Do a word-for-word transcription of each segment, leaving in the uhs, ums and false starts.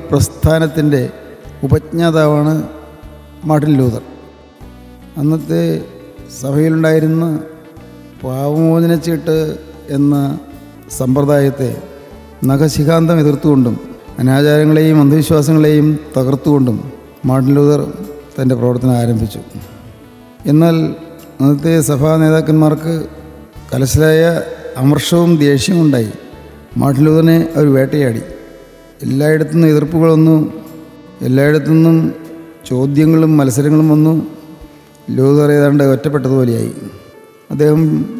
പ്രസ്ഥാനത്തിൻ്റെ ഉപജ്ഞാതാവാണ് Martin Luther. അന്നത്തെ സഭയിലുണ്ടായിരുന്ന പാപമോചനച്ചീട്ട് എന്ന സമ്പ്രദായത്തെ നഖശിഖാന്തം എതിർത്തുകൊണ്ടും അനാചാരങ്ങളെയും അന്ധവിശ്വാസങ്ങളെയും തകർത്തുകൊണ്ടും മാർട്ടിൻ ലൂതർ തൻ്റെ പ്രവർത്തനം ആരംഭിച്ചു. എന്നാൽ അന്നത്തെ സഭാ നേതാക്കന്മാർക്ക് കലശലായ അമർഷവും ദേഷ്യവും ഉണ്ടായി. മാർട്ടിൻ ലൂതറിനെ അവർ വേട്ടയാടി. എല്ലായിടത്തു നിന്നും എതിർപ്പുകൾ വന്നു, എല്ലായിടത്തു നിന്നും ചോദ്യങ്ങളും മത്സരങ്ങളും വന്നു. ലൂതർ ഏതാണ്ട് ഒറ്റപ്പെട്ടതുപോലെയായി. അദ്ദേഹം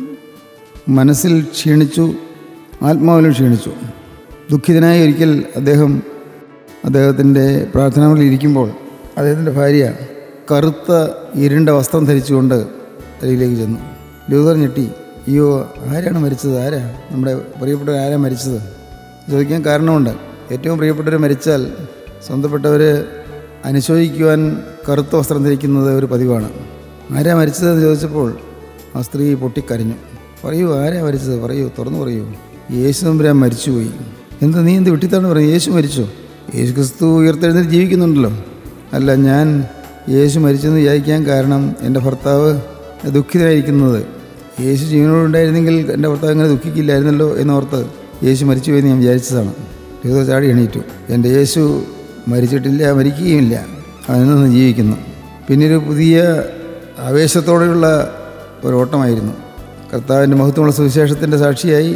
മനസ്സിൽ ക്ഷീണിച്ചു, ആത്മാവിലും ക്ഷീണിച്ചു. ദുഃഖിതനായി ഒരിക്കൽ അദ്ദേഹം അദ്ദേഹത്തിൻ്റെ പ്രാർത്ഥനാമുറിയിൽ ഇരിക്കുമ്പോൾ അദ്ദേഹത്തിൻ്റെ ഭാര്യ കറുത്ത ഇരുണ്ട വസ്ത്രം ധരിച്ചുകൊണ്ട് അരികിലേക്ക് ചെന്നു. ലൂതർ ഞെട്ടി. അയ്യോ, ആരാണ് മരിച്ചത്? ആരാ നമ്മുടെ പ്രിയപ്പെട്ടവർ ആരാ മരിച്ചത് ചോദിക്കാൻ കാരണമുണ്ട്. ഏറ്റവും പ്രിയപ്പെട്ടവർ മരിച്ചാൽ സ്വന്തപ്പെട്ടവർ അനുശോചിക്കുവാൻ കറുത്ത വസ്ത്രം ധരിക്കുന്നത് ഒരു പതിവാണ്. ആരാ മരിച്ചതെന്ന് ചോദിച്ചപ്പോൾ ആ സ്ത്രീ പൊട്ടിക്കരഞ്ഞു. പറയൂ, ആരാ മരിച്ചത്? പറയൂ, തുറന്നു പറയൂ. യേശു തമ്പുരാൻ മരിച്ചുപോയി. എന്താ നീ എന്ത് വിട്ടിത്താണ് പറയുന്നത്? യേശു മരിച്ചോ? യേശു ക്രിസ്തു ഉയർത്തെഴുന്നേറ്റ് ജീവിക്കുന്നുണ്ടല്ലോ. അല്ല, ഞാൻ യേശു മരിച്ചെന്ന് വിചാരിക്കാൻ കാരണം എൻ്റെ ഭർത്താവ് ദുഃഖിതനായിരിക്കുന്നത്. യേശു ജീവനോടുണ്ടായിരുന്നെങ്കിൽ എൻ്റെ ഭർത്താവ് ഇങ്ങനെ ദുഃഖിക്കില്ലായിരുന്നല്ലോ എന്നോർത്ത് യേശു മരിച്ചു പോയി ഞാൻ വിചാരിച്ചതാണ്. ലൂതർ ചാടി എണീറ്റു. എൻ്റെ യേശു മരിച്ചിട്ടില്ല, മരിക്കുകയുമില്ല, അവനെന്ന് ജീവിക്കുന്നു. പിന്നീട് പുതിയ ആവേശത്തോടെയുള്ള ഒരോട്ടമായിരുന്നു. കർത്താവിൻ്റെ മഹത്വമുള്ള സുവിശേഷത്തിൻ്റെ സാക്ഷിയായി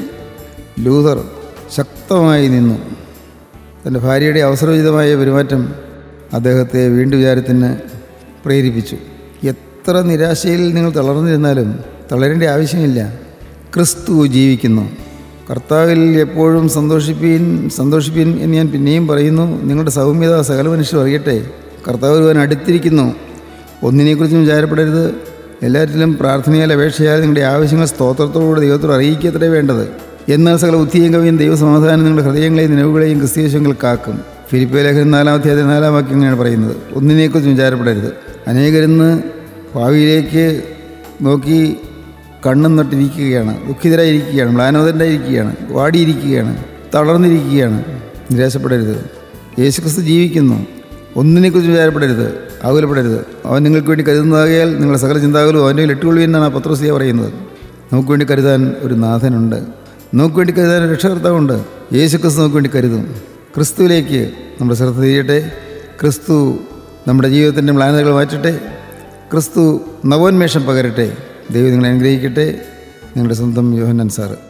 ലൂതർ ശക്തമായി നിന്നു. തൻ്റെ ഭാര്യയുടെ അവസരോചിതമായ പെരുമാറ്റം അദ്ദേഹത്തെ വീണ്ടും വിചാരത്തിന് പ്രേരിപ്പിച്ചു. എത്ര നിരാശയിൽ നിങ്ങൾ തളർന്നിരുന്നാലും തളരേണ്ട ആവശ്യമില്ല. ക്രിസ്തു ജീവിക്കുന്നു. കർത്താവിൽ എപ്പോഴും സന്തോഷിപ്പീൻ സന്തോഷിപ്പീൻ എന്ന് ഞാൻ പിന്നെയും പറയുന്നു. നിങ്ങളുടെ സൗമ്യത സകല മനുഷ്യരും അറിയട്ടെ. കർത്താവ് ഒരുവൻ അടുത്തിരിക്കുന്നു. ഒന്നിനെക്കുറിച്ചും വിചാരപ്പെടരുത്. എല്ലാറ്റിലും പ്രാർത്ഥനയാൽ അപേക്ഷയാൽ നിങ്ങളുടെ ആവശ്യങ്ങൾ സ്തോത്രത്തോടുകൂടി ദൈവത്തോട് അറിയിക്കത്രേ വേണ്ടത്. എന്നാൽ സകല ബുദ്ധിയും കവിയും ദൈവസമാധാനം നിങ്ങളുടെ ഹൃദയങ്ങളെയും നിലവുകളെയും ക്രിസ്തീയശങ്ങൾ കാക്കും. ഫിലിപ്പിയ ലേഖനം നാലാം അധ്യായത്തിൽ നാലാം വാക്യം ഇങ്ങനെയാണ് പറയുന്നത്. ഒന്നിനെക്കുറിച്ചും വിചാരപ്പെടരുത്. അനേകരിന്ന് ഭാവിയിലേക്ക് നോക്കി കണ്ണും നട്ടിരിക്കുകയാണ്, ദുഃഖിതരായിരിക്കുകയാണ്, മ്ലാനോദരായിരിക്കുകയാണ്, വാടിയിരിക്കുകയാണ്, തളർന്നിരിക്കുകയാണ്. നിരാശപ്പെടരുത്. യേശുക്രിസ്തു ജീവിക്കുന്നു. ഒന്നിനെക്കുറിച്ച് വിചാരപ്പെടരുത്, ആകുലപ്പെടരുത്. അവൻ നിങ്ങൾക്ക് വേണ്ടി കരുതുന്നതാകയാൽ നിങ്ങളുടെ സകല ചിന്താകുലും അവൻ്റെ ഇട്ടുകൊള്ളു എന്നാണ് ആ പത്രോസിയ പറയുന്നത്. നമുക്ക് വേണ്ടി കരുതാൻ ഒരു നാഥനുണ്ട്. നമുക്ക് വേണ്ടി കരുതാൻ ഒരു രക്ഷകർത്താവുണ്ട്. യേശുക്രിസ്തു നമുക്ക് വേണ്ടി കരുതും. ക്രിസ്തുവിലേക്ക് നമ്മുടെ ശ്രദ്ധ തിരിയട്ടെ. ക്രിസ്തു നമ്മുടെ ജീവിതത്തിൻ്റെ മ്ലാനതകൾ മാറ്റട്ടെ. ക്രിസ്തു നവോന്മേഷം പകരട്ടെ. ദൈവം നിങ്ങളെ അനുഗ്രഹിക്കട്ടെ. നിങ്ങളുടെ സ്വന്തം യോഹന്നാൻ സാറ്.